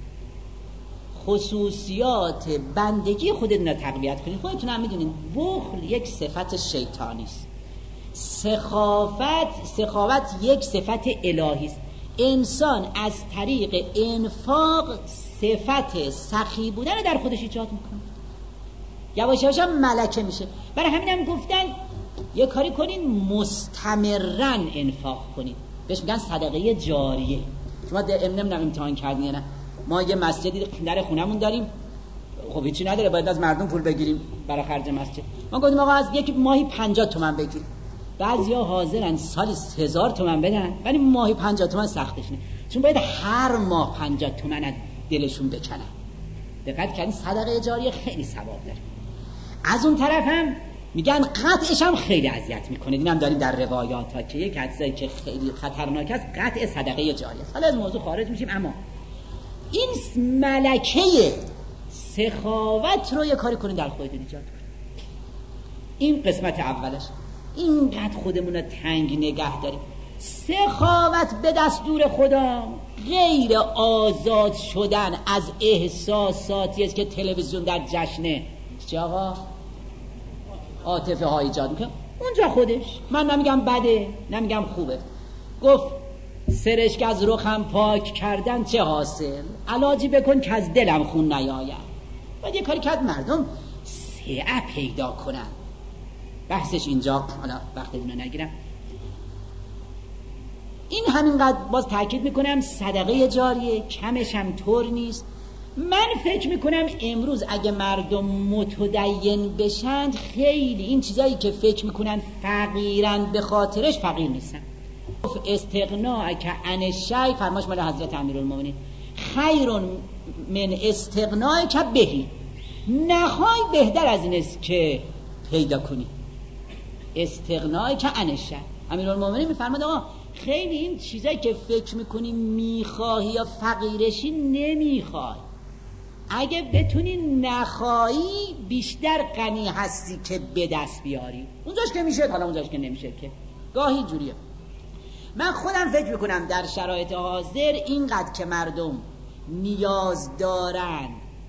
خصوصیات بندگی خودتون رو تقویت کنید. خودتون هم میدونید بخل یک صفت شیطانی است، سخاوت سخاوت یک صفت الهی است. انسان از طریق انفاق صفت سخی بودن رو در خودش ایجاد میکنه، یواش یواش هم ملکه میشه. برای همین هم گفتن یه کاری کنین مستمرن انفاق کنین، بهش میگن صدقه جاریه. شما نمیدونم امتحان کردین یا نه، ما یه مسجدی در خونمون داریم، خب هیچی نداره، باید از مردم پول بگیریم برای خرج مسجد. ما گفتیم آقا از یک ماهی پنجاه تومن بگیریم. بعضیا حاضرن سالی سه هزار تومن بدن، ولی ماهی پنجاه تومن سختش نه، چون باید هر ماه پنجاه تومن از دلشون بکنن. دقت کردین صدقه جاریه خیلی ثواب داره. از اون طرف هم میگن قطعش هم خیلی اذیت میکنه. اینم داریم در روایات ها که یک حدیثی که خیلی خطرناک است، قطع صدقه جاریه. حالا از موضوع خارج میشیم، اما این ملکه سخاوت رو یه کاری کنید در خودتون ایجاد کنید. این قسمت اولش. اینقدر خودمون رو تنگ نگه داریم. سخاوت به دستور خدا غیر آزاد شدن از احساساتی است که تلویزیون در جشنه چه آقا عاطفه ها ایجاد میکنه. اونجا خودش، من نمیگم بده نمیگم خوبه، گفت سرشک از رخم پاک کردن چه حاصل، علاجی بکن که از دلم خون نیاید. باید یه کاری کرد مردم سعه پیدا کنن. بحثش اینجا، حالا وقت اینو نگیرم. این همینقدر باز تاکید میکنم صدقه جاریه، کمش هم طور نیست. من فکر میکنم امروز اگه مردم متدین بشند، خیلی این چیزایی که فکر میکنن فقیرن به خاطرش فقیر نیستن. استغنا که عن الشیء، فرماش مال حضرت امیرالمومنین، خیر من استغنا که بهی، نخوای بهتر از این است که پیدا کنی. استغنا که عن الشیء، امیرالمومنین میفرماد آقا خیلی این چیزایی که فکر میکنی میخواهی یا فقیرشی نمیخوای، اگه بتونی نخواهی بیشتر غنی هستی که به دست بیاری. اونجاش که میشه، حالا اونجاش که نمیشه که گاهی جوریه. من خودم فکر میکنم در شرایط حاضر اینقدر که مردم نیاز دارن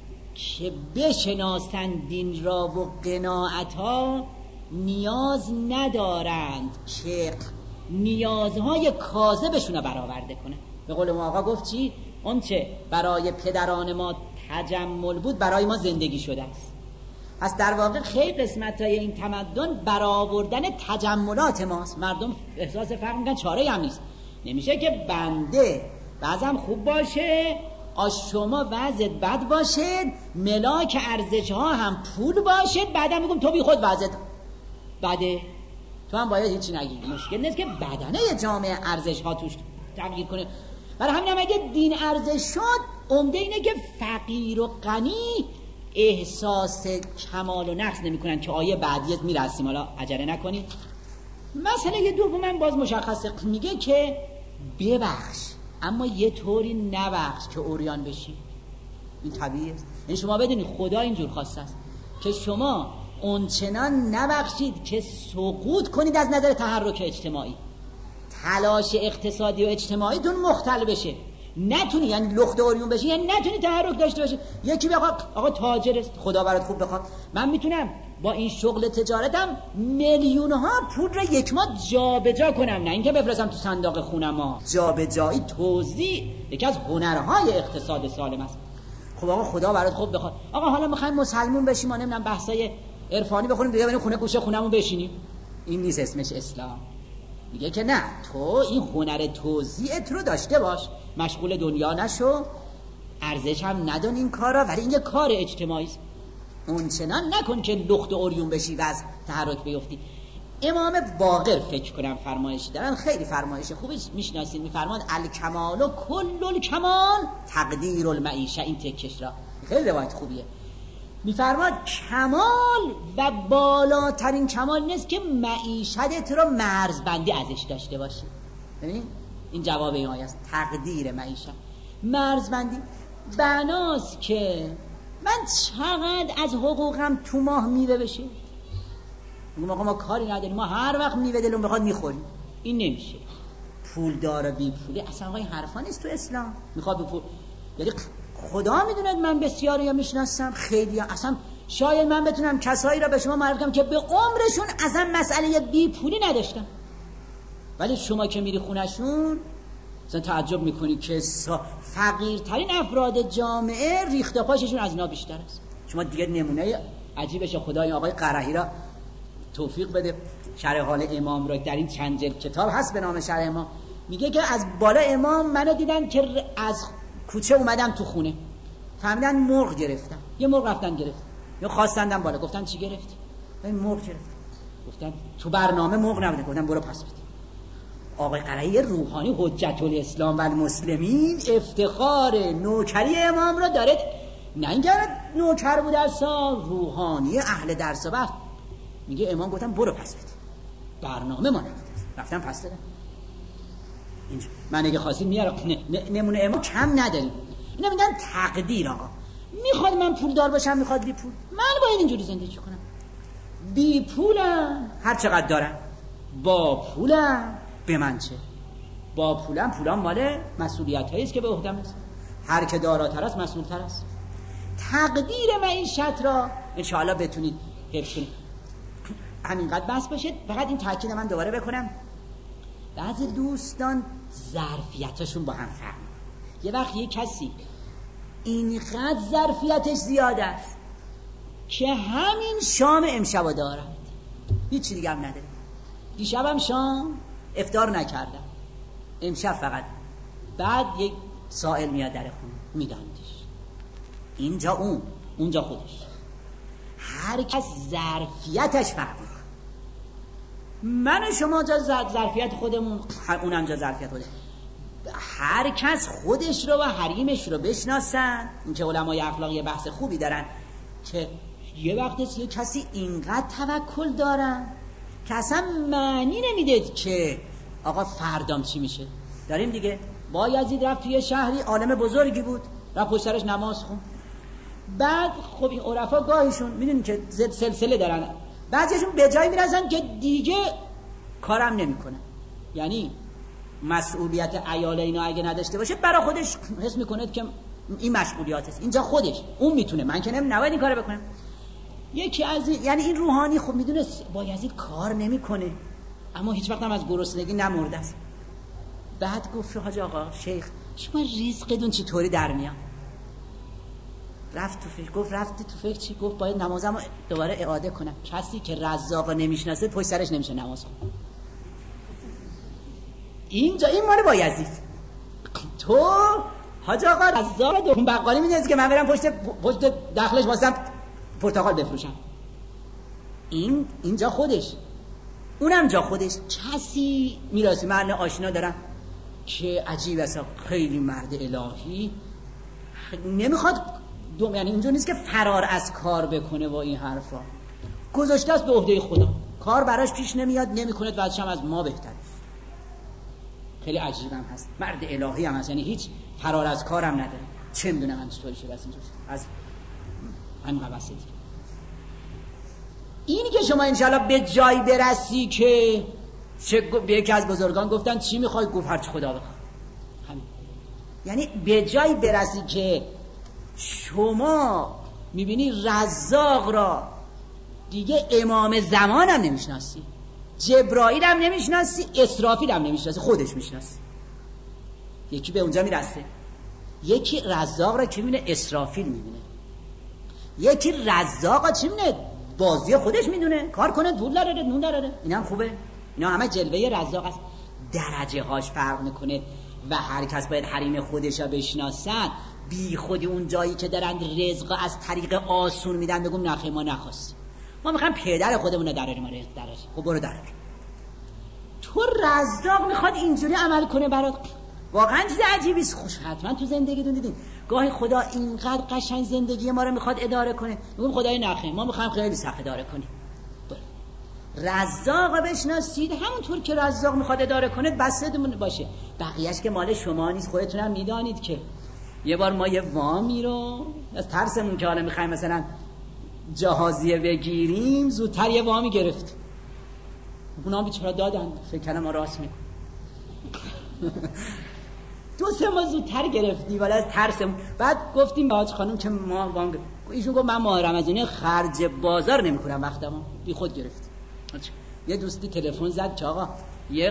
که بشناسن دین را و قناعت ها، نیاز ندارند که نیازهای کاذبشون رو برآورده کنه. به قول ما آقا گفت چی؟ اون چه برای پدران ما تجمل بود برای ما زندگی شده است. پس در واقع خیلی قسمت‌های این تمدن برآوردن تجملات ماست. مردم احساس فقر میکنن، چاره هم نیست. نمیشه که بنده بعضم خوب باشه، از شما وضعت بد باشه، ملاک ارزش ها هم پول باشه، بعدم میگم تو بی خود وضعت بده، تو هم باید هیچی نگی. مشکل نیست که بدنه جامعه ارزش ها توش تغییر کنه. برای همین هم اگه دین ارزش شد، عمده اینه که فقیر و غنی احساس کمال و نقص نمی کنن، که آیه بعدیت میرسیم، حالا عجله نکنید. مسئله دوم من باز مشخصه، میگه که ببخش اما یه طوری نبخش که عریان بشی. این طبیعیه. یعنی شما بدونید خدا اینجور خواسته است که شما اونچنان نبخشید که سقوط کنید از نظر تحرک اجتماعی، تلاش اقتصادی و اجتماعیتون مختل بشه، نتونی یعنی لخت عریون بشی، یعنی نتونی تحرک داشته باشی. یکی بگه آقا تاجر است، خدا برات خوب بخواد، من میتونم با این شغل تجارتم میلیون ها پول را یک ماه جابجا کنم، نه اینکه بفرستم تو صندوق خونم ها. جابجایی توزیع یکی از هنرهای اقتصاد سالم است. خب آقا خدا برات خوب بخواد. آقا حالا میخوایم مسلمون بشیم، ما نمیدونم بحثای عرفانی بخونیم دیگه، بریم خونه گوشه خونمون بشینیم، این نیست اسمش اسلام. میگه که نه، تو این هنر توزیعت رو داشته باش، مشغول دنیا نشو، ارزش هم ندون این کارا، ولی این یه کار اجتماعی است. اونچنان نکن که لخت و عریون بشی و از تحرک بیفتی. امام باقر فکر کنم فرمایشی دارن، خیلی فرمایش خوبی میشناسین، میفرمان الکمال و کل الکمال تقدیر المعیشه. این تکش را خیلی روایت خوبیه. میفرماد کمال و بالاترین کمال نیست که معیشتت رو مرزبندی ازش داشته باشی. ببین این جواب این آیه است، تقدیر معیشت، مرزبندی. بناست که من چقدر از حقوقم تو ماه میوه بشه، میگم آقا ما کاری نداریم، ما هر وقت میوه دلون بخواد میخوریم. این نمیشه. پول داره بی پولی اصلا آقای حرفا نیست تو اسلام. میخواد به پول، یعنی خدا میدوند من بسیاری ها میشناسم، خیلی ها. اصلا شاید من بتونم کسایی را به شما معرفی کنم که به عمرشون اصلا مسئله بی پولی نداشتن، ولی شما که میری خونشون مثلا تعجب میکنی که فقیرترین افراد جامعه ریخته پاششون از اینا بیشتر است. شما دیگه نمونه عجیبش خدا این آقای قرهی را توفیق بده شرح حال امام را در این چند جلد کتاب هست به نام شرح امام، میگه که از بالا امام منو دیدن که از کوچه اومدم تو خونه، فهمیدن مرغ گرفتم، یه مرغ رفتن گرفت، یا خواستندم بالا، گفتن چی گرفتی؟ این مرغ گرفت. گفتن تو برنامه مرغ نبوده، گفتن برو پس بده. آقای قرهی روحانی حجت الاسلام و المسلمین افتخار نوکری امام را داره، نه اینکه نوکر بود اصلا، روحانی اهل درس و بحث. میگه امام گفتن برو پس بده، برنامه ما نبوده، رفتم پس دادم. اینجا من اگه خواستید میارم نمونه امام کم نداریم. اینا میگن تقدیر. آقا میخواد من پولدار باشم، میخواد بی پول، من باید اینجوری زندگی کنم. بی پولم هر چقدر دارم، با پولم به من چه؟ با پولم پولم مال مسئولیت هایی است که به عهدم است. هر که داراتر است مسئولتر است. تقدیر معیشت را انشاءالله بتونید حفظ کنید. همینقدر بس باشید. فقط این تاکید من دوباره بکنم، بعضی دوستان ظرفیتشون با هم فرق میکنه. یه وقت یه کسی اینقدر ظرفیتش زیاده است که همین شام امشب دارد، هیچی دیگه هم نداره. دیشبم شام افطار نکردم، امشب فقط. بعد یک سائل میاد در خونه میداندش، اینجا اون، اونجا خودش. هر کس ظرفیتش فرق میکنه. من و شما جا ظرفیت خودمون، اونم جا ظرفیت خوده. هر کس خودش رو و حریمش رو بشناسن. این که علمای اخلاقی بحث خوبی دارن که یه وقت یه کسی اینقدر توکل دارن که اصلا معنی نمیده که آقا فردام چی میشه. داریم دیگه. بایزید رفت توی شهری، عالم بزرگی بود، رفت پشت سرش نماز خون. بعد خب این عرفا گاهیشون میدونین که زد سلسله دارن، بعضیشون به جایی میرسن که دیگه کارم نمیکنن. یعنی مسئولیت عیال اینا اگه نداشته باشه برای خودش حس میکنه که این مسئولیت است، اینجا خودش اون میتونه، من که نباید این کارو بکنم. یکی از این، یعنی این روحانی خب میدونه بایزید کار نمیکنه اما هیچ وقت هم از گرسنگی نمرده است. بعد گفت حاج آقا شیخ شما رزقتون چطوری در میاد؟ رفت تو فکر، گفت رفتی تو فکر چی؟ گفت باید نمازمو دوباره اعاده کنم. کسی که رزاق نمیشناسه پشت سرش نمیشه نماز خون. اینجا این مال بایزید. تو حاج آقا رزاق دو بقالی میدونی که من برم پشت پشت داخلش واسم پرتقال بفروشم. این اینجا خودش، اونم جا خودش. کسی میراثی من آشنا دارم که عجیب است، خیلی مرد الهی، نمیخواد دوم، یعنی اینجور نیست که فرار از کار بکنه با این حرفا، گذاشته است به عهده خدا، کار براش پیش نمیاد، نمیکنه، بعدش هم از ما بهتره. خیلی عجیب هم هست، مرد الهی هم هست، یعنی هیچ فرار از کارم نداره. چه میدونم من چطوری شده است اینجور از همین قبسه دیگه. اینی که شما انشاءالله به جایی برسی که چه به یکی از بزرگان گفتن چی میخوای؟ گفت هرچی خدا بخواد. همین. یعنی به جایی برسی که شما میبینی رزاق را دیگه امام زمان هم نمیشناسی، جبرائیل هم نمیشناسی، اسرافیل هم نمیشناسی، خودش میشناسی. یکی به اونجا میرسه. یکی رزاق را که میبینه اسرافیل میبینه، یکی رزاق را چی میبینه؟ بازی خودش میدونه، کار کنه دور داره نون داره. این هم خوبه، اینا همه جلوه رزاق است. درجه هاش فرق میکنه و هر کس باید حریم خودش را بشناسن. بی خودی اون جایی که دارن رزق از طریق آسون میدن بگم نخیر ما نخواستیم، ما میخوایم پدر خودمون رو دراریم، ما رزق دراریم. خب برو درار. تو رزاق میخواد اینجوری عمل کنه برات، واقعا چیز عجیبی است. خوش حتما تو زندگیتون دیدین گاهی خدا اینقدر قشنگ زندگی ما رو میخواد اداره کنه، میگم خدای نخیر ما میخوایم خیلی سخت اداره کنیم. رزاق بشناسید، همونطور که رزاق میخواد اداره کنه بسیدمون باشه، بقیهش که مال شما نیست. خودتونم میدانید که یه بار ما یه وامی رو از ترسمون که حالا میخوایم مثلا جهازیه بگیریم زودتر یه وامی گرفت، اونا بیچاره دادن، فکر کنم ما راست میکنم دو سه ماه زودتر گرفتیم ولی از ترسمون. بعد گفتیم به حاج خانم که ما وام، ایشون گفت من ماه رمضان خرج بازار نمیکنم، وقتمو بی خود گرفت. یه دوستی تلفن زد که آقا یک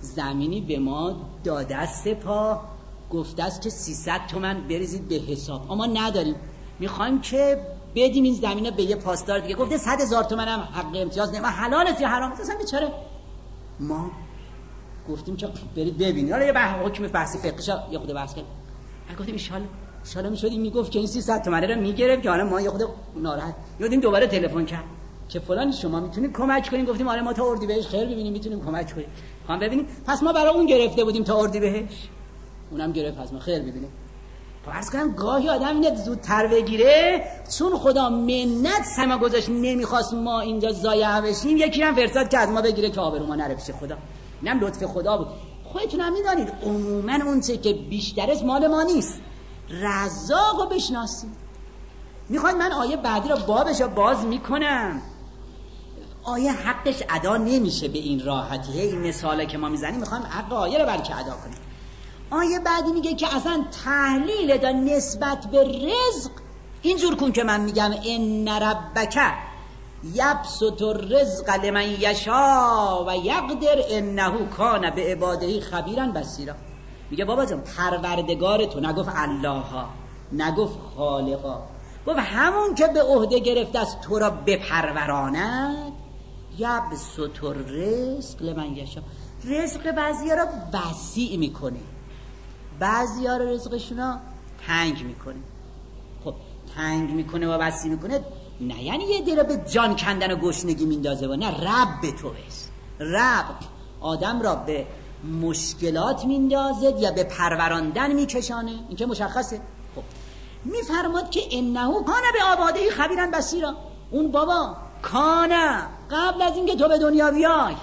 زمینی به ما داده است سپاه، گفته است که سیصد تومن بریزید به حساب، اما نداریم، میخوایم که بدیم این زمینه به یه پاسدار دیگه. گفته صد هزار تومن هم حق امتیاز نه، حلال است یا حرام است اصلا بیچاره. ما گفتیم که برید ببینید. حالا یه بحث حکم بحثی فقهش یه خود بحث کردیم. من گفتم ان شاء الله ان شاء الله میشد میگفت که این سیصد تومن رو میگرفت که حالا ما یه خود ناراحت یادیم دوباره تلفن کرد که فلان شما میتونید کمک کنین. گفتیم آره ما تا اردیبهشت خیر ببینیم میتونیم کمک کنیم. خواهم ببینیم پس ما برای اون گرفته بودیم تا اردیبهشت، اونم گرفت، پس ما خیر ببینیم. فرض کنم گاهی آدم میاد زودتر بگیره چون خدا منت سما گذاشت نمیخواست ما اینجا ضایع بشیم، یکی هم فرصت که از ما بگیره که آبرو ما نره پیش خدا. اینم لطف خدا بود. خودتون هم میدانید عموما اون چه که بیشتر از مال ما نیست. رزاقو بشناسید. میخواید من آیه بعدی رو بابش رو باز میکنم. آیه حقش ادا نمیشه به این راحتی. این مثاله که ما میزنیم میخوایم حق آیه رو بلکه ادا کنیم. آیه بعدی میگه که اصلا تحلیل دا نسبت به رزق اینجور کن که من میگم ان ربک یبسط الرزق لمن یشاء و یقدر انه کان بعباده خبیرا بصیرا. میگه بابا جان پروردگار تو، نگفت الله ها، نگفت خالقا، گفت همون که به عهده گرفته است تو را بپروراند. یبسط الرزق لمن یشاء، رزق بعضیا را وسیع میکنه، بعضیا را رزقشون را تنگ میکنه. خب تنگ میکنه و وسیع میکنه نه یعنی یه دیره به جان کندن و گشنگی میندازه و نه، رب تو بس. رب آدم را به مشکلات میندازه یا به پروراندن میکشانه، این که مشخصه. خب میفرماد که انه کان به عباده خبیرا بصیرا. اون بابا کانه قبل از اینکه تو به دنیا بیای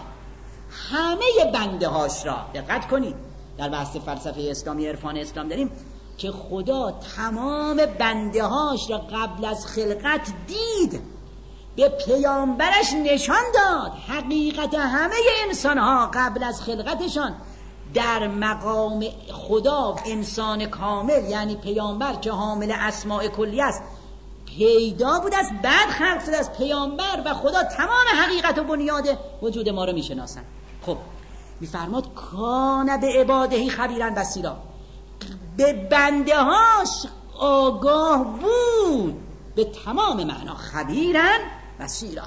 همه بنده هاش را، دقت کنید در بحث فلسفه اسلامی عرفان اسلام داریم که خدا تمام بنده هاش را قبل از خلقت دید، به پیامبرش نشان داد. حقیقت همه انسان ها قبل از خلقتشان در مقام خدا انسان کامل یعنی پیامبر که حامل اسماء کلی است پیدا بود است، بعد خلق شده است پیامبر و خدا تمام حقیقت و بنیاد وجود ما رو میشناسن. خب میفرماد کان به عباده خبیرا بصیرا، به بنده هاش آگاه بود به تمام معنا، خبیرا بصیرا.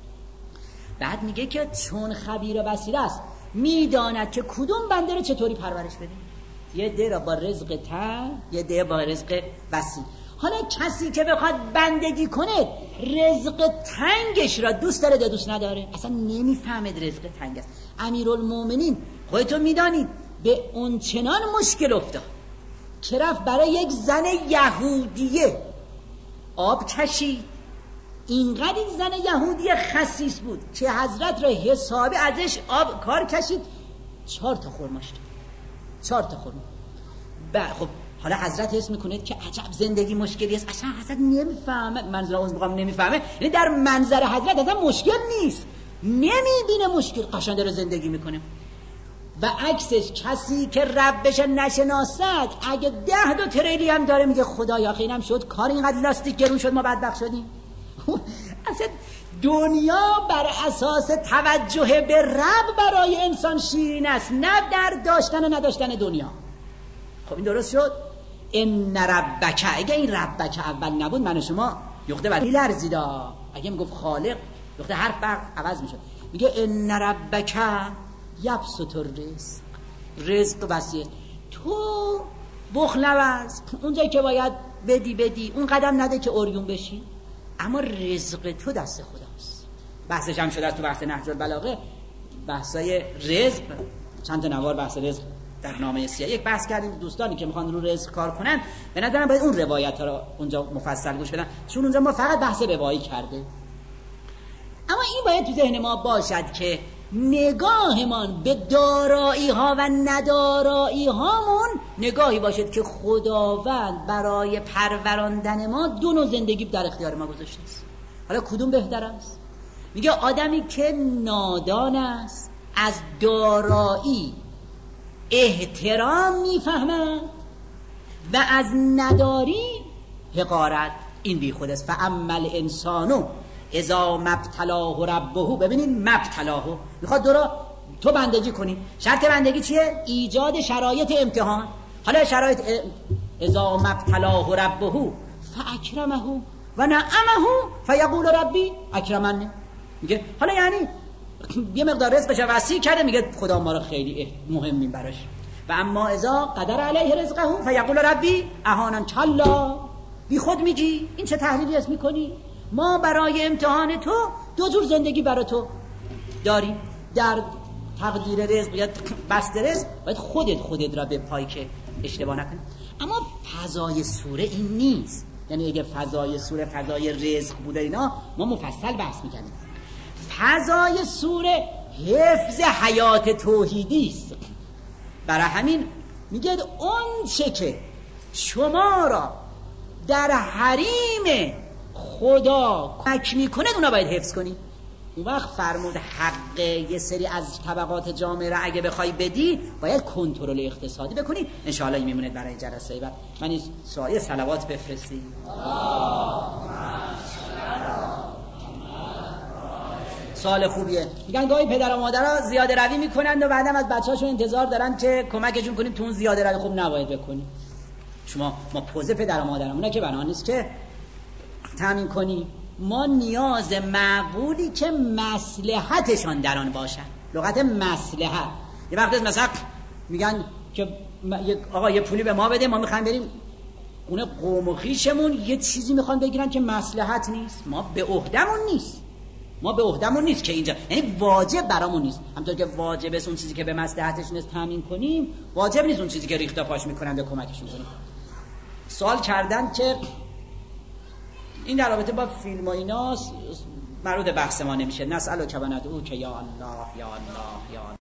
بعد میگه که چون خبیر و بصیر است میداند که کدوم بنده رو چطوری پرورش بده. یه ده را با رزق تنگ، یه ده با رزق وسیع. حالا کسی که بخواد بندگی کنه رزق تنگش را دوست داره یا دوست نداره؟ اصلا نمیفهمد رزق تنگ است. امیرالمومنین خودتون میدانید به اون چنان مشکل افتاد که رفت برای یک زن یهودیه آب کشید. اینقدر این زن یهودی خسیس بود که حضرت را حسابی ازش آب کار کشید، چهار تا خرماش داد، چهار تا خرما. بعد خب حالا حضرت حس میکنه که عجب زندگی مشکلی است، اصلا حضرت نمیفهمه، منظور اون مقام نمیفهمه، یعنی در منظر حضرت اصلا مشکل نیست، نمیبینه مشکل، قشنگ داره زندگی میکنه. و عکسش کسی که ربش نشناسد اگه ده دو تریلی هم داره میگه خدایا خیلی هم شد کار اینقدر لاستیک گرون شد ما بدبخت شدیم. اصلا دنیا بر اساس توجه به رب برای انسان شیرین است، نه در داشتن و نداشتن دنیا. خب این درست شد. ان ربک، اگه این ربک اول نبود من و شما یخته بر میلرزیدا، اگه میگفت خالق یخته حرف بر عوض میشد. میگه ان ربک یبسط الرزق، رزق وسیع، تو بخل نورز، اونجایی که باید بدی بدی، اون قدم نده که اوریون بشی، اما رزق تو دست خداست. بحثش هم شده است تو بحث نهج البلاغه، بحثای رزق، چند تا نوار بحث رزق در نامه سیاه یک بحث کردیم. دوستانی که میخوان رو رزق کار کنن به نظرم باید اون روایت ها رو اونجا مفصل گوش بدن، چون اونجا ما فقط بحث روایی کرده. اما این باید تو ذهن ما باشد که نگاهمان به دارایی ها و ندارایی هامون نگاهی باشد که خداوند برای پروراندن ما دو نوع زندگی در اختیار ما گذاشته است. حالا کدوم بهتر است؟ میگه آدمی که نادان است از دارایی احترام میفهمد و از نداری حقارت، این بی خود است. فاما الانسانو اذا مبتلاه ربه، ببینید مبتلاه میخواد دورا تو بندگی کنی. شرط بندگی چیه؟ ایجاد شرایط امتحان. حالا شرایط اذا مبتلاه ربه فاکرمه و نعمه فیقول ربی اکرمن. میگه حالا یعنی یه مقدار رزقش وسیع کرده، میگه خدا ما رو خیلی مهمیم براش. و اما اذا قدر علیه رزقه فیقول ربی اهانن. کلا، بی خود میگی. این چه تحلیلی است میکنی؟ ما برای امتحان تو دو جور زندگی برای تو داریم. در تقدیر رزق یا بسته رزق باید خودت خودت را به پای که اشتباه نکنی. اما فضای سوره این نیست. یعنی اگه فضای سوره فضای رزق بوده اینا ما مفصل بحث میکنیم. فضای سوره حفظ حیات توحیدی است. برای همین میگه اون چه که شما را در حریم خدا کمک میکنه اونا باید حفظ کنی. اون وقت فرمود حق یه سری از طبقات جامعه را اگه بخوای بدی باید کنترل اقتصادی بکنی. انشاءالله این میمونه برای جلسه بعد. من این سوال صلوات بفرستی. سوال خوبیه. میگن گاهی پدر و مادرها زیاده روی میکنند و بعدم از بچه‌هاشون انتظار دارن که کمکشون کنیم تو اون زیاده روی. خوب نباید بکنی. شما ما پوزه پدر و مادرمونه که بنا نیست که تامین کنی. ما نیاز معقولی که مصلحتشان در آن باشن. لغت مصلحت. یه وقت مثلا میگن که آقا یه پولی به ما بده، ما میخوایم بریم اون قوم و خویشمون یه چیزی میخوان بگیرن که مصلحت نیست. ما به عهدمون نیست. ما به عهدمون نیست که اینجا، یعنی واجب برامون نیست. همونطور که واجب است اون چیزی که به مصلحتشون است تامین کنیم، واجب نیست اون چیزی که ریخته پاش میکنن به کمکشون کنیم. سوال کردن که این در رابطه با فیلم و اینا مربوط بحث ما نمیشه. نسأل و کبندو که یا الله یا الله یا الله.